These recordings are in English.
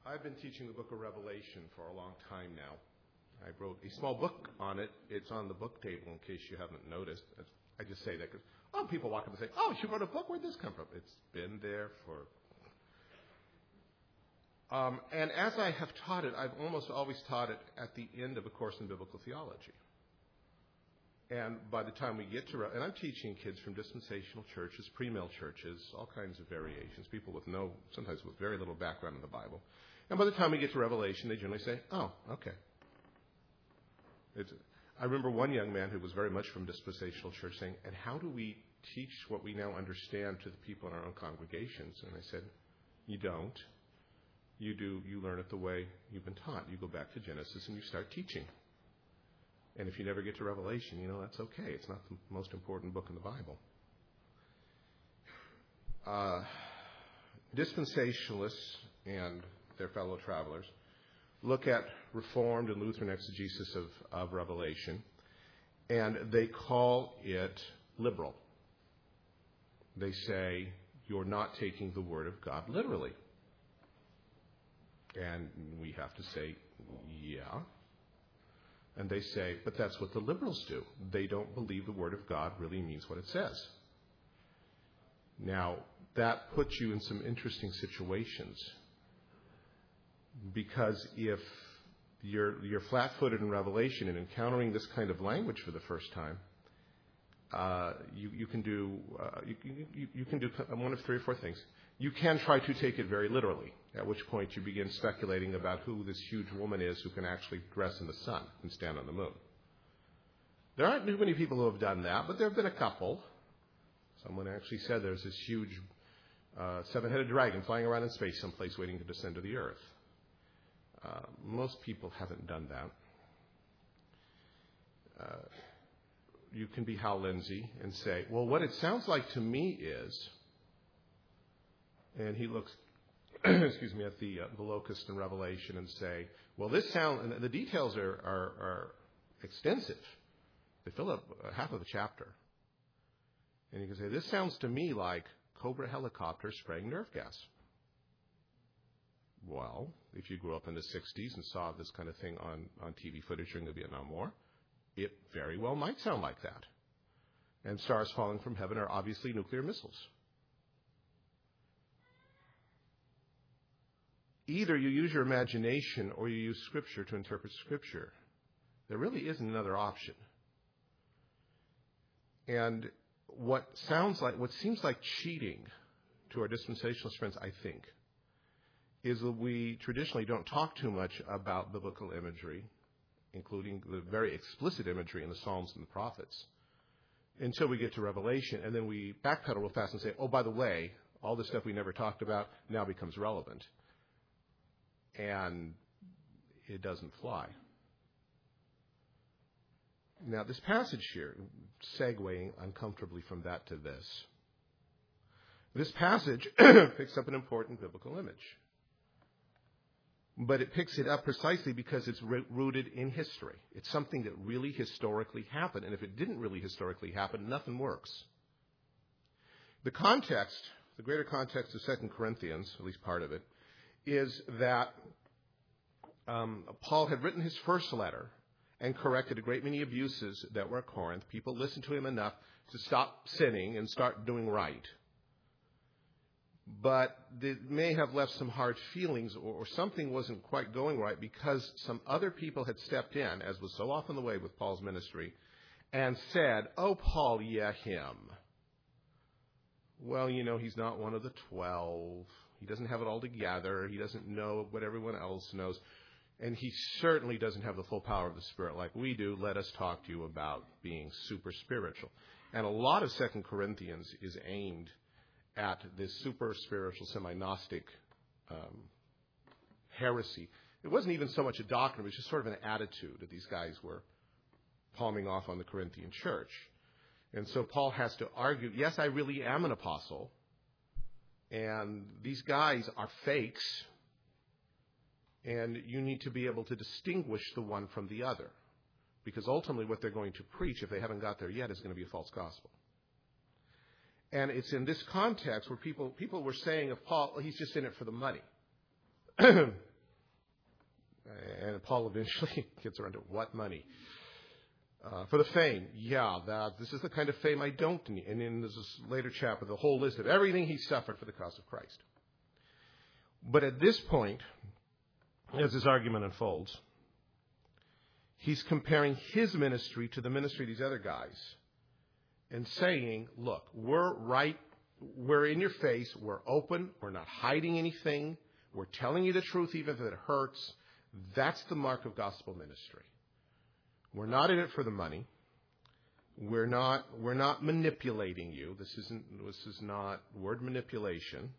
I've been teaching the book of Revelation for a long time now. I wrote a small book on it. It's on the book table in case you haven't noticed. I just say that because people walk up and say, "Oh, you wrote a book? Where'd this come from?" It's been there for... and as I have taught it, I've almost always taught it at the end of a course in biblical theology. And by the time we get to... And I'm teaching kids from dispensational churches, pre-mill churches, all kinds of variations, people with sometimes with very little background in the Bible. And by the time we get to Revelation, they generally say, "Oh, okay." I remember one young man who was very much from dispensational church saying, "And how do we teach what we now understand to the people in our own congregations?" And I said, "You don't. You learn it the way you've been taught. You go back to Genesis and you start teaching. And if you never get to Revelation, that's okay. It's not the most important book in the Bible." Dispensationalists and their fellow travelers look at Reformed and Lutheran exegesis of Revelation, and they call it liberal. They say, you're not taking the Word of God literally. And we have to say, yeah. And they say, but that's what the liberals do. They don't believe the Word of God really means what it says. Now, that puts you in some interesting situations. Because if you're flat-footed in Revelation and encountering this kind of language for the first time, you can do one of three or four things. You can try to take it very literally, at which point you begin speculating about who this huge woman is who can actually dress in the sun and stand on the moon. There aren't too many people who have done that, but there have been a couple. Someone actually said there's this huge seven-headed dragon flying around in space someplace waiting to descend to the earth. Most people haven't done that. You can be Hal Lindsey and say, well, what it sounds like to me is, and he looks, at the locust in Revelation and say, well, and the details are extensive. They fill up half of the chapter. And you can say, this sounds to me like Cobra helicopters spraying nerve gas. Well, if you grew up in the 60s and saw this kind of thing on TV footage during the Vietnam War, it very well might sound like that. And stars falling from heaven are obviously nuclear missiles. Either you use your imagination or you use Scripture to interpret Scripture. There really isn't another option. And what seems like cheating to our dispensationalist friends, I think, is that we traditionally don't talk too much about biblical imagery, including the very explicit imagery in the Psalms and the prophets, until we get to Revelation, and then we backpedal real fast and say, oh, by the way, all this stuff we never talked about now becomes relevant. And it doesn't fly. Now, this passage here, segueing uncomfortably from that to this passage picks up an important biblical image. But it picks it up precisely because it's rooted in history. It's something that really historically happened. And if it didn't really historically happen, nothing works. The context, the greater context of 2 Corinthians, at least part of it, is that Paul had written his first letter and corrected a great many abuses that were at Corinth. People listened to him enough to stop sinning and start doing right. But they may have left some hard feelings or something wasn't quite going right because some other people had stepped in, as was so often the way with Paul's ministry, and said, oh, Paul, yeah, him. Well, he's not one of the 12. He doesn't have it all together. He doesn't know what everyone else knows. And he certainly doesn't have the full power of the Spirit like we do. Let us talk to you about being super spiritual. And a lot of 2 Corinthians is aimed at this super spiritual, semi-Gnostic heresy. It wasn't even so much a doctrine, it was just sort of an attitude that these guys were palming off on the Corinthian church. And so Paul has to argue, yes, I really am an apostle, and these guys are fakes, and you need to be able to distinguish the one from the other. Because ultimately what they're going to preach, if they haven't got there yet, is going to be a false gospel. And it's in this context where people were saying of Paul, well, he's just in it for the money. And Paul eventually gets around to what money? For the fame, this is the kind of fame I don't need. And in this later chapter, the whole list of everything he suffered for the cause of Christ. But at this point, as his argument unfolds, he's comparing his ministry to the ministry of these other guys and saying, look, we're in your face, we're open, we're not hiding anything, we're telling you the truth even if it hurts. That's the mark of gospel ministry. We're not in it for the money. We're not manipulating you. This is not word manipulation.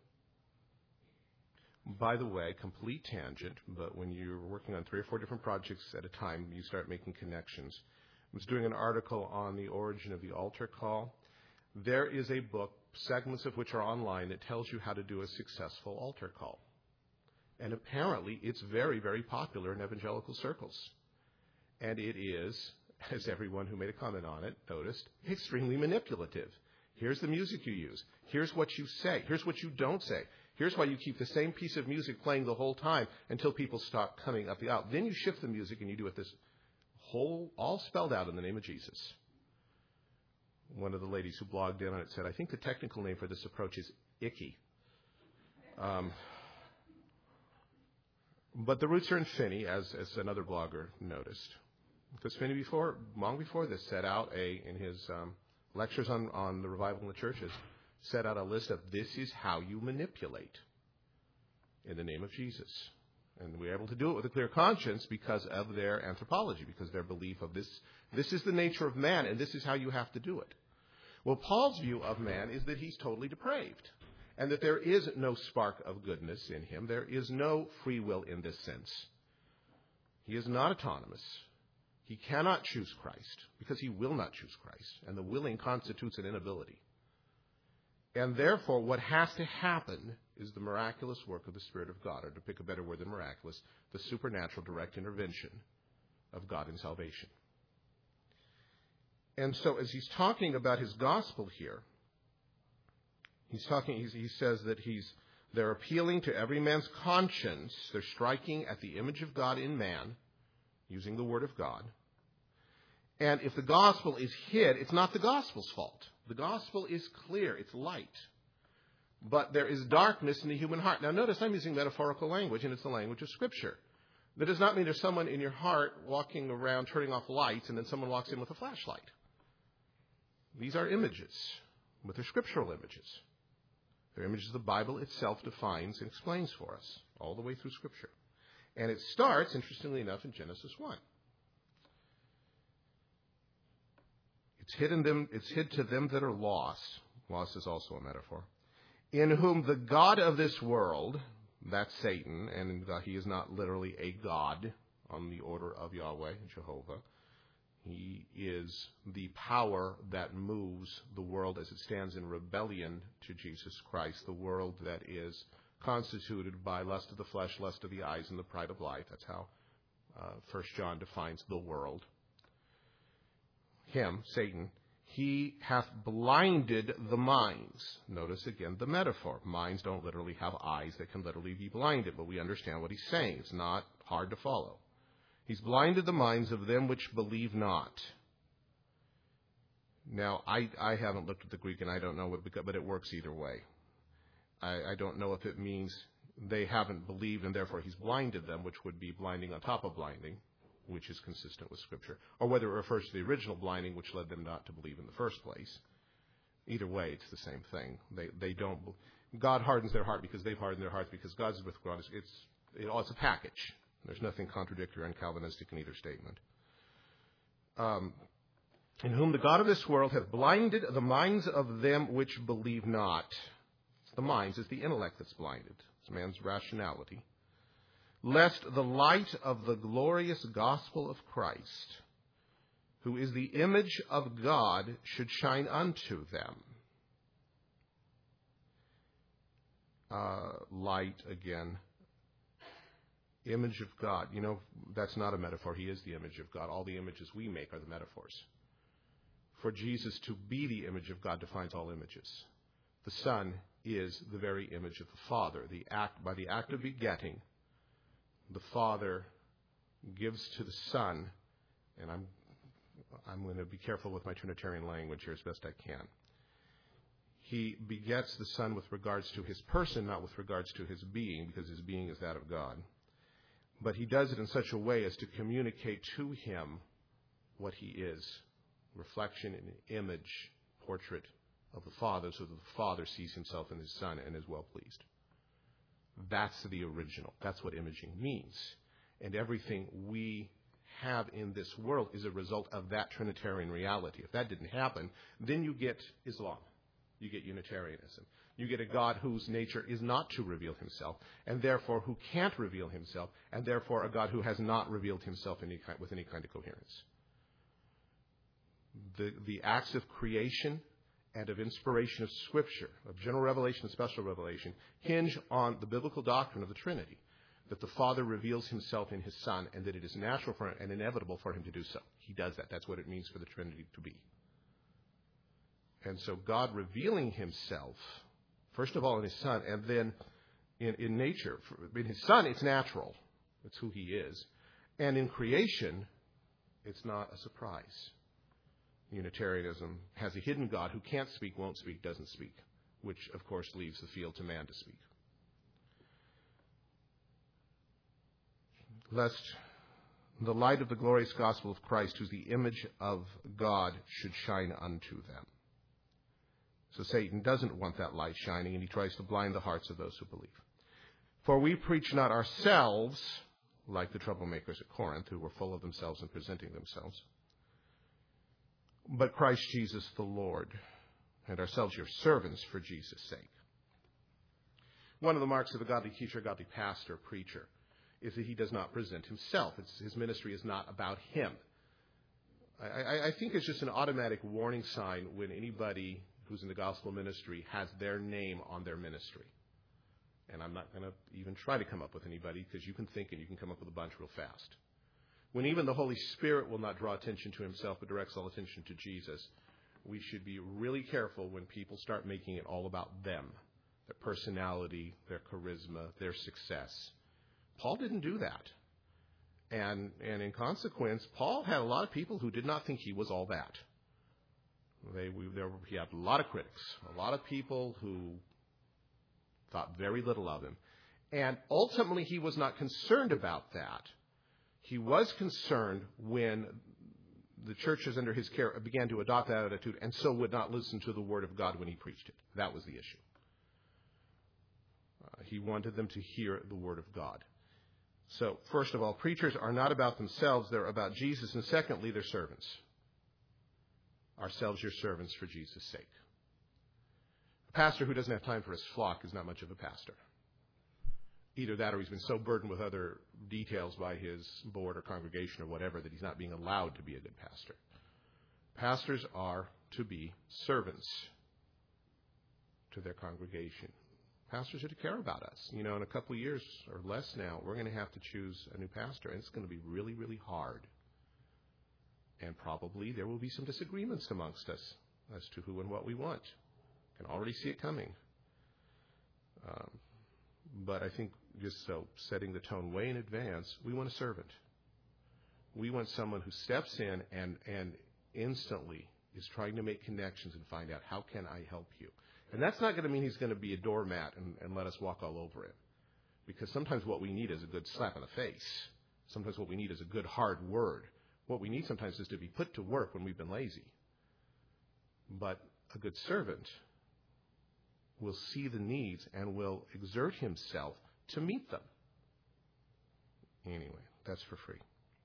By the way, complete tangent, but when you're working on 3 or 4 different projects at a time, you start making connections. I was doing an article on the origin of the altar call. There is a book, segments of which are online, that tells you how to do a successful altar call. And apparently it's very, very popular in evangelical circles. And it is, as everyone who made a comment on it noticed, extremely manipulative. Here's the music you use. Here's what you say. Here's what you don't say. Here's why you keep the same piece of music playing the whole time until people stop coming up the aisle. Then you shift the music and you do it this whole, all spelled out in the name of Jesus. One of the ladies who blogged in on it said, I think the technical name for this approach is icky. But the roots are in Finney, as another blogger noticed. Because Finney long before this set out in his lectures on the revival in the churches, set out a list of this is how you manipulate in the name of Jesus. And we're able to do it with a clear conscience because of their anthropology, because their belief of this is the nature of man, and this is how you have to do it. Well, Paul's view of man is that he's totally depraved, and that there is no spark of goodness in him. There is no free will in this sense. He is not autonomous. He cannot choose Christ because he will not choose Christ, and the willing constitutes an inability. And therefore, what has to happen is the miraculous work of the Spirit of God, or to pick a better word than miraculous, the supernatural direct intervention of God in salvation. And so as he's talking about his gospel here, he says that they're appealing to every man's conscience. They're striking at the image of God in man, using the word of God. And if the gospel is hid, it's not the gospel's fault. The gospel is clear. It's light. But there is darkness in the human heart. Now notice I'm using metaphorical language, and it's the language of Scripture. That does not mean there's someone in your heart walking around turning off lights, and then someone walks in with a flashlight. These are images, but they're scriptural images. They're images the Bible itself defines and explains for us, all the way through Scripture. And it starts, interestingly enough, in Genesis 1. It's hid to them that are lost. Lost is also a metaphor. In whom the God of this world, that's Satan, and he is not literally a God on the order of Yahweh, Jehovah. He is the power that moves the world as it stands in rebellion to Jesus Christ, the world that is constituted by lust of the flesh, lust of the eyes, and the pride of life. That's how 1 John defines the world. Him, Satan, he hath blinded the minds. Notice again the metaphor. Minds don't literally have eyes that can literally be blinded, but we understand what he's saying. It's not hard to follow. He's blinded the minds of them which believe not. Now, I haven't looked at the Greek, and I don't know, but it works either way. I don't know if it means they haven't believed, and therefore he's blinded them, which would be blinding on top of blinding, which is consistent with Scripture, or whether it refers to the original blinding, which led them not to believe in the first place. Either way, it's the same thing. They don't. God hardens their heart because they've hardened their hearts because God's with God. It's a package. There's nothing contradictory and Calvinistic in either statement. In whom the God of this world hath blinded the minds of them which believe not. It's the minds, it's the intellect that's blinded. It's man's rationality. Lest the light of the glorious gospel of Christ, who is the image of God, should shine unto them. Light, again. Image of God. You know, that's not a metaphor. He is the image of God. All the images we make are the metaphors. For Jesus to be the image of God defines all images. The Son is the very image of the Father. By the act of begetting, the Father gives to the Son, and I'm going to be careful with my Trinitarian language here as best I can. He begets the Son with regards to his person, not with regards to his being, because his being is that of God. But he does it in such a way as to communicate to him what he is, reflection and image, portrait of the Father, so that the Father sees himself in his Son and is well pleased. That's the original. That's what imaging means. And everything we have in this world is a result of that Trinitarian reality. If that didn't happen, then you get Islam. You get Unitarianism. You get a God whose nature is not to reveal himself, and therefore who can't reveal himself, and therefore a God who has not revealed himself with any kind of coherence. The acts of creation and of inspiration of Scripture, of general revelation and special revelation, hinge on the biblical doctrine of the Trinity, that the Father reveals himself in his Son, and that it is natural for and inevitable for him to do so. He does that. That's what it means for the Trinity to be. And so God revealing himself, first of all in his Son, and then in nature. In his Son, it's natural. It's who he is. And in creation, it's not a surprise. Unitarianism has a hidden God who can't speak, won't speak, doesn't speak, which, of course, leaves the field to man to speak. Lest the light of the glorious gospel of Christ, who's the image of God, should shine unto them. So Satan doesn't want that light shining, and he tries to blind the hearts of those who believe. For we preach not ourselves, like the troublemakers at Corinth, who were full of themselves and presenting themselves, but Christ Jesus the Lord, and ourselves your servants for Jesus' sake. One of the marks of a godly teacher, godly pastor, preacher, is that he does not present himself. His ministry is not about him. I think it's just an automatic warning sign when anybody who's in the gospel ministry has their name on their ministry. And I'm not going to even try to come up with anybody, because you can think and you can come up with a bunch real fast. When even the Holy Spirit will not draw attention to himself but directs all attention to Jesus, we should be really careful when people start making it all about them, their personality, their charisma, their success. Paul didn't do that. And in consequence, Paul had a lot of people who did not think he was all that. He had a lot of critics, a lot of people who thought very little of him. And ultimately, he was not concerned about that. He was concerned when the churches under his care began to adopt that attitude and so would not listen to the word of God when he preached it. That was the issue. He wanted them to hear the word of God. So, first of all, preachers are not about themselves, they're about Jesus. And secondly, they're servants. Ourselves your servants for Jesus' sake. A pastor who doesn't have time for his flock is not much of a pastor. Either that or he's been so burdened with other details by his board or congregation or whatever that he's not being allowed to be a good pastor. Pastors are to be servants to their congregation. Pastors are to care about us. In a couple of years or less now, we're going to have to choose a new pastor, and it's going to be really, really hard. And probably there will be some disagreements amongst us as to who and what we want. I can already see it coming. But I think just so, setting the tone way in advance, we want a servant. We want someone who steps in and instantly is trying to make connections and find out, how can I help you? And that's not going to mean he's going to be a doormat and let us walk all over him. Because sometimes what we need is a good slap in the face. Sometimes what we need is a good hard word. What we need sometimes is to be put to work when we've been lazy. But a good servant will see the needs and will exert himself to meet them. Anyway, that's for free.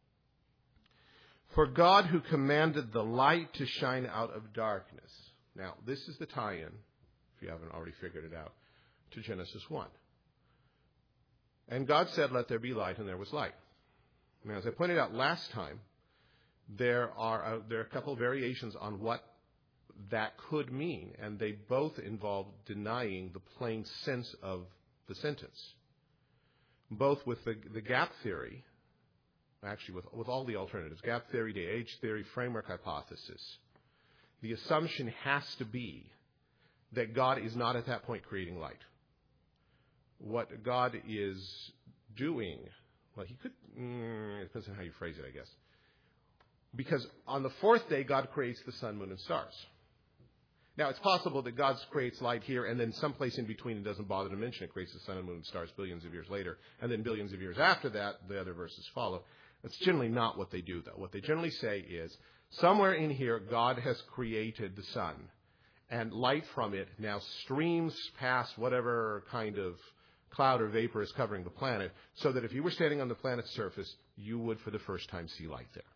For God who commanded the light to shine out of darkness. Now, this is the tie-in, if you haven't already figured it out, to Genesis 1. And God said, let there be light, and there was light. Now, as I pointed out last time, there are a couple of variations on what that could mean, and they both involve denying the plain sense of the sentence. Both with the gap theory, actually with all the alternatives, gap theory, day age theory, framework hypothesis, the assumption has to be that God is not at that point creating light. What God is doing Well, he could, it depends on how you phrase it, I guess. Because on the fourth day, God creates the sun, moon, and stars. Now, it's possible that God creates light here, and then someplace in between, it doesn't bother to mention it, creates the sun and moon and stars billions of years later, and then billions of years after that, the other verses follow. That's generally not what they do, though. What they generally say is, somewhere in here, God has created the sun, and light from it now streams past whatever kind of cloud or vapor is covering the planet, so that if you were standing on the planet's surface, you would for the first time see light there.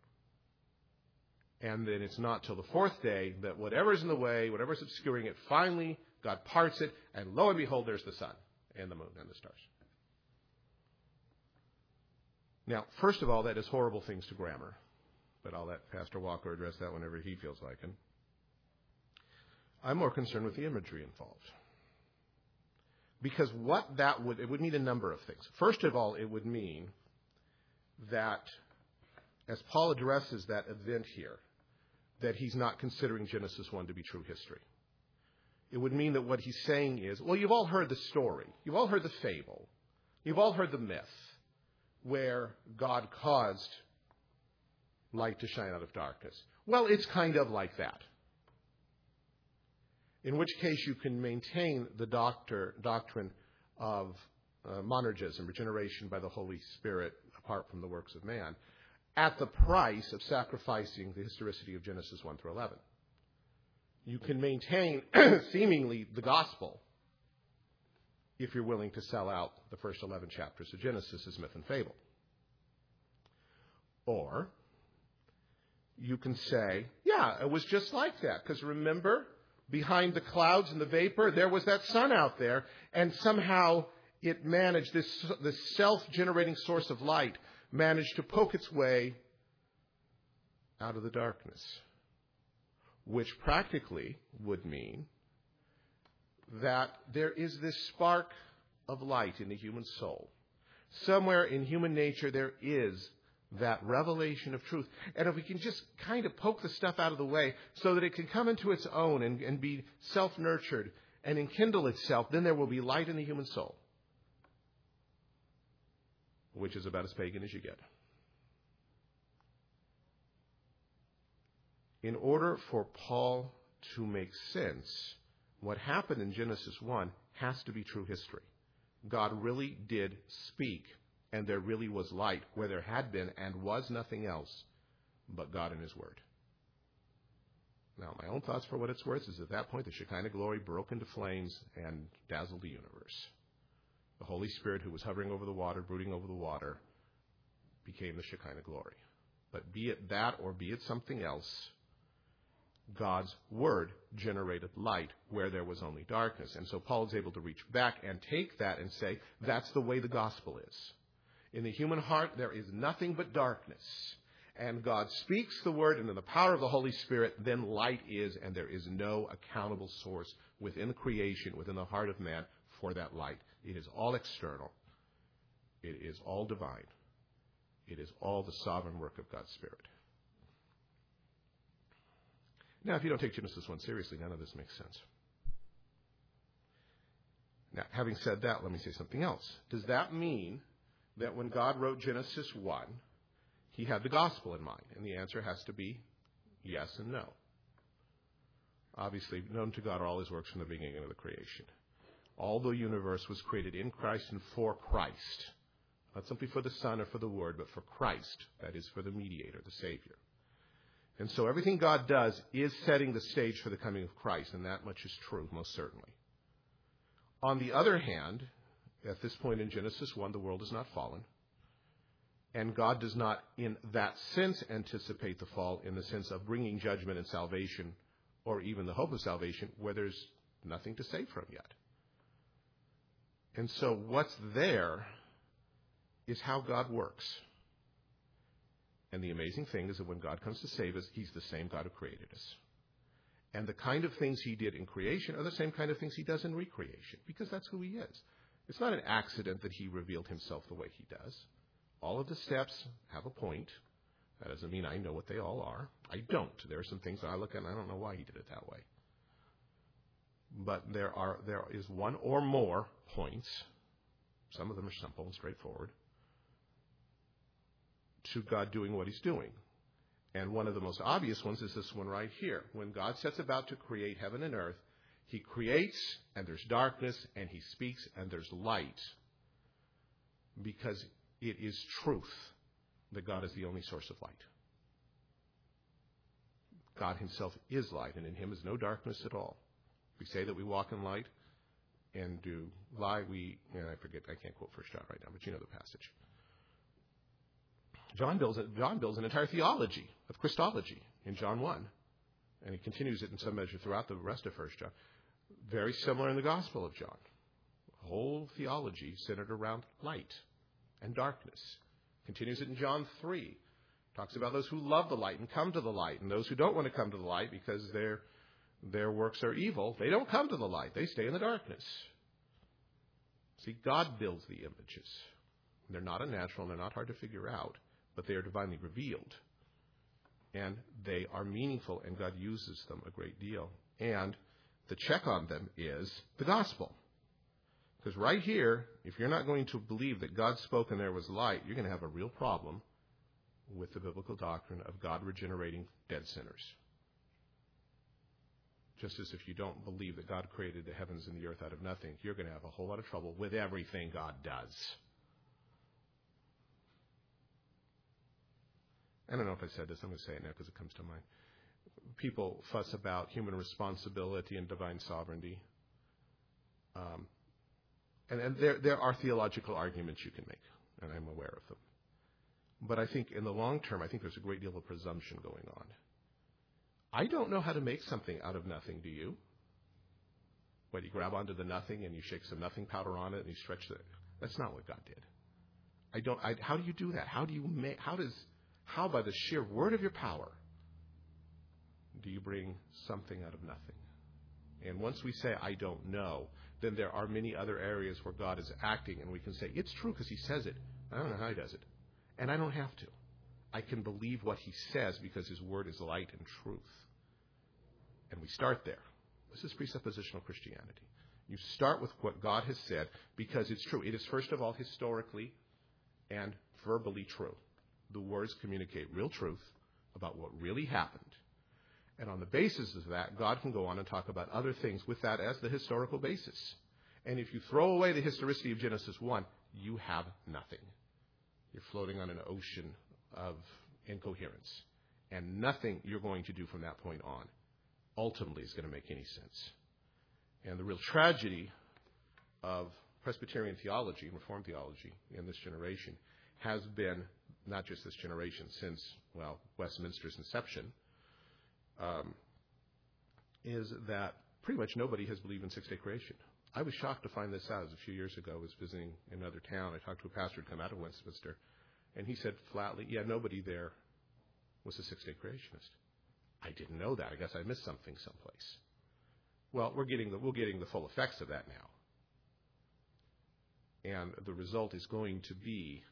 And then it's not till the fourth day that whatever's in the way, whatever's obscuring it, finally God parts it, and lo and behold, there's the sun and the moon and the stars. Now, first of all, that is horrible things to grammar, but I'll let Pastor Walker address that whenever he feels like it. I'm more concerned with the imagery involved. Because it would mean a number of things. First of all, it would mean that, as Paul addresses that event here, that he's not considering Genesis 1 to be true history. It would mean that what he's saying is, well, you've all heard the story. You've all heard the fable. You've all heard the myth where God caused light to shine out of darkness. Well, it's kind of like that. In which case you can maintain the doctrine of monergism, regeneration by the Holy Spirit apart from the works of man, at the price of sacrificing the historicity of Genesis 1 through 11. You can maintain, seemingly, the gospel if you're willing to sell out the first 11 chapters of Genesis as myth and fable. Or you can say, yeah, it was just like that, because remember, behind the clouds and the vapor, there was that sun out there, and somehow it managed, this self-generating source of light managed to poke its way out of the darkness, which practically would mean that there is this spark of light in the human soul. Somewhere in human nature there is that revelation of truth. And if we can just kind of poke the stuff out of the way so that it can come into its own and be self-nurtured and enkindle itself, then there will be light in the human soul, which is about as pagan as you get. In order for Paul to make sense, what happened in Genesis 1 has to be true history. God really did speak, and there really was light where there had been and was nothing else but God and His Word. Now, my own thoughts for what it's worth is at that point the Shekinah glory broke into flames and dazzled the universe. The Holy Spirit, who was hovering over the water, brooding over the water, became the Shekinah glory. But be it that or be it something else, God's Word generated light where there was only darkness. And so Paul is able to reach back and take that and say, that's the way the gospel is. In the human heart, there is nothing but darkness. And God speaks the Word, and in the power of the Holy Spirit, then light is, and there is no accountable source within creation, within the heart of man, for that light. It is all external. It is all divine. It is all the sovereign work of God's Spirit. Now, if you don't take Genesis 1 seriously, none of this makes sense. Now, having said that, let me say something else. Does that mean that when God wrote Genesis 1, He had the gospel in mind? And the answer has to be yes and no. Obviously, known to God are all His works from the beginning of the creation. All the universe was created in Christ and for Christ. Not simply for the Son or for the Word, but for Christ. That is, for the mediator, the Savior. And so everything God does is setting the stage for the coming of Christ, and that much is true, most certainly. On the other hand, at this point in Genesis 1, the world is not fallen. And God does not, in that sense, anticipate the fall in the sense of bringing judgment and salvation, or even the hope of salvation, where there's nothing to save from yet. And so what's there is how God works. And the amazing thing is that when God comes to save us, He's the same God who created us. And the kind of things He did in creation are the same kind of things He does in recreation, because that's who He is. It's not an accident that He revealed Himself the way He does. All of the steps have a point. That doesn't mean I know what they all are. I don't. There are some things that I look at and I don't know why He did it that way. But there is one or more points. Some of them are simple and straightforward. to God doing what he's doing. And one of the most obvious ones is this one right here. When God sets about to create heaven and earth, he creates and there's darkness, and he speaks and there's light. Because it is truth that God is the only source of light. God himself is light, and in him is no darkness at all. We say that we walk in light and do lie. I can't quote 1 John right now, but you know the passage. John builds an entire theology of Christology in John 1, and he continues it in some measure throughout the rest of 1 John. Very similar in the Gospel of John. A whole theology centered around light and darkness. Continues it in John 3. Talks about those who love the light and come to the light, and those who don't want to come to the light because their works are evil. They don't come to the light. They stay in the darkness. See, God builds the images. They're not unnatural and they're not hard to figure out, but they are divinely revealed. And they are meaningful, and God uses them a great deal. And the check on them is the gospel. Because right here, if you're not going to believe that God spoke and there was light, you're going to have a real problem with the biblical doctrine of God regenerating dead sinners. Just as if you don't believe that God created the heavens and the earth out of nothing, you're going to have a whole lot of trouble with everything God does. I don't know if I said this. I'm going to say it now because it comes to mind. People fuss about human responsibility and divine sovereignty. And there are theological arguments you can make, and I'm aware of them. But I think in the long term, I think there's a great deal of presumption going on. I don't know how to make something out of nothing, do you? What, you grab onto the nothing and you shake some nothing powder on it and you stretch it? That's not what God did. How do you do that? How by the sheer word of your power do you bring something out of nothing? And once we say, I don't know, then there are many other areas where God is acting, and we can say, it's true because he says it. I don't know how he does it. And I don't have to. I can believe what he says because his word is light and truth. And we start there. This is presuppositional Christianity. You start with what God has said because it's true. It is, first of all, historically and verbally true. The words communicate real truth about what really happened. And on the basis of that, God can go on and talk about other things with that as the historical basis. And if you throw away the historicity of Genesis 1, you have nothing. You're floating on an ocean of incoherence. And nothing you're going to do from that point on ultimately is going to make any sense. And the real tragedy of Presbyterian theology and Reformed theology in this generation has been, not just this generation, since, Westminster's inception, is that pretty much nobody has believed in six-day creation. I was shocked to find this out. A few years ago, I was visiting another town. I talked to a pastor who'd come out of Westminster, and he said flatly, nobody there was a six-day creationist. I didn't know that. I guess I missed something someplace. Well, we're getting the full effects of that now. And the result is going to be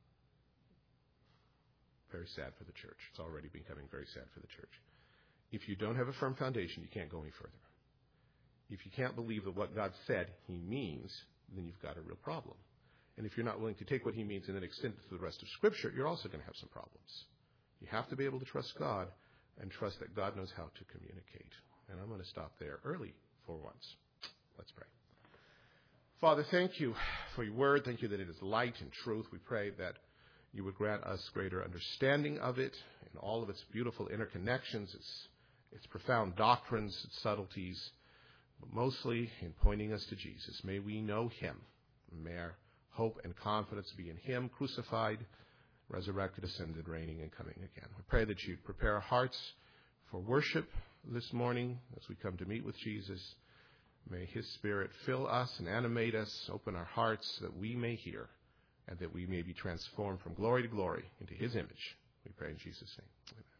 very sad for the church. It's already becoming very sad for the church. If you don't have a firm foundation, you can't go any further. If you can't believe that what God said he means, then you've got a real problem. And if you're not willing to take what he means and then extend it to the rest of Scripture, you're also going to have some problems. You have to be able to trust God and trust that God knows how to communicate. And I'm going to stop there early for once. Let's pray. Father, thank you for your word. Thank you that it is light and truth. We pray that you would grant us greater understanding of it and all of its beautiful interconnections, its profound doctrines, its subtleties, but mostly in pointing us to Jesus. May we know him. May our hope and confidence be in him, crucified, resurrected, ascended, reigning, and coming again. We pray that you'd prepare our hearts for worship this morning as we come to meet with Jesus. May his Spirit fill us and animate us, open our hearts that we may hear and that we may be transformed from glory to glory into his image. We pray in Jesus' name. Amen.